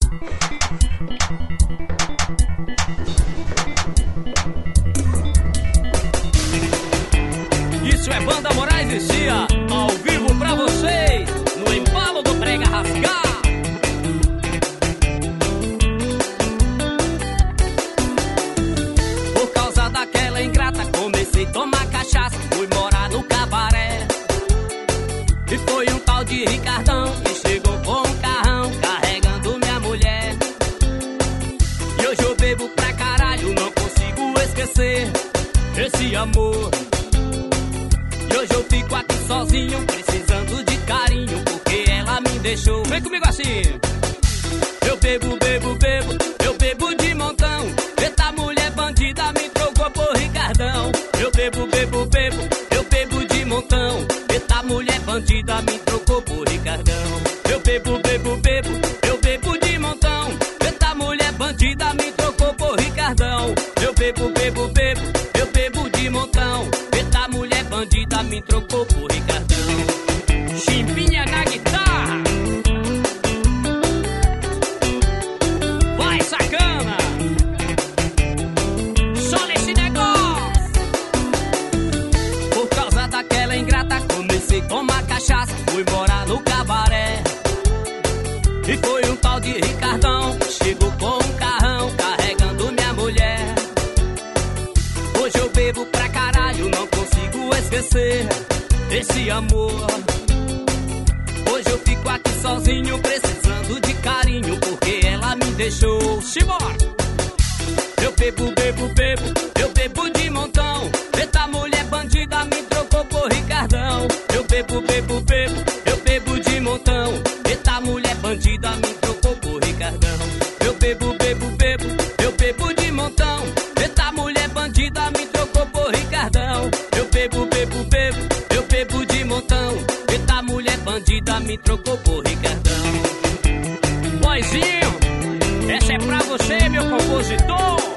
Isso é Banda Moraes e Cia, ao vivo pra vocês, no embalo do Brega Rasgar. Por causa daquela ingrata, comecei a tomar cachaça, fui morar no cabaré. E foi um tal de Ricardão que chegou com um carrão, carregando minha mulher. E hoje eu bebo pra caralho, não consigo esquecer esse amor. E hoje eu fico aqui sozinho, precisando de carinho, porque ela me deixou. Vem comigo assim. Eu bebo, bebo, bebo, eu bebo de montão. Eita mulher bandida me trocou por Ricardão. Eu bebo, bebo, bebo, eu bebo de montão. Eita mulher bandida me trocou por Ricardão. Eu bebo, bebo, bebo, eu bebo de montão. Eita mulher bandida me trocou por Ricardão. Eu bebo, bebo, bebo, eu bebo de montão. Eita mulher bandida me trocou por Ricardão. Chimbinha na guitarra. Vai, sacana. Só nesse negócio. Por causa daquela ingrata, comecei a tomar cachaça, fui morar no cabaré. E foi um tal de Ricardão que chegou com um carrão, carregando minha mulher. Hoje eu bebo pra caralho, não consigo esquecer esse amor. Hoje eu fico aqui sozinho, precisando de carinho, porque ela me deixou. Simbora! Eu bebo, bebo, bebo, eu bebo de montão. Eita mulher bandida me trocou por Ricardão. Eu bebo, bebo, bebo, eu bebo de montão. Eita mulher bandida me trocou por Ricardão. Eu bebo, bebo, bebo, eu bebo de montão. Eita mulher bandida me trocou por Ricardão. Eu bebo, bebo, bebo, eu bebo de montão. Eita mulher bandida me trocou por Ricardão. Boizinho, essa é pra você, meu compositor.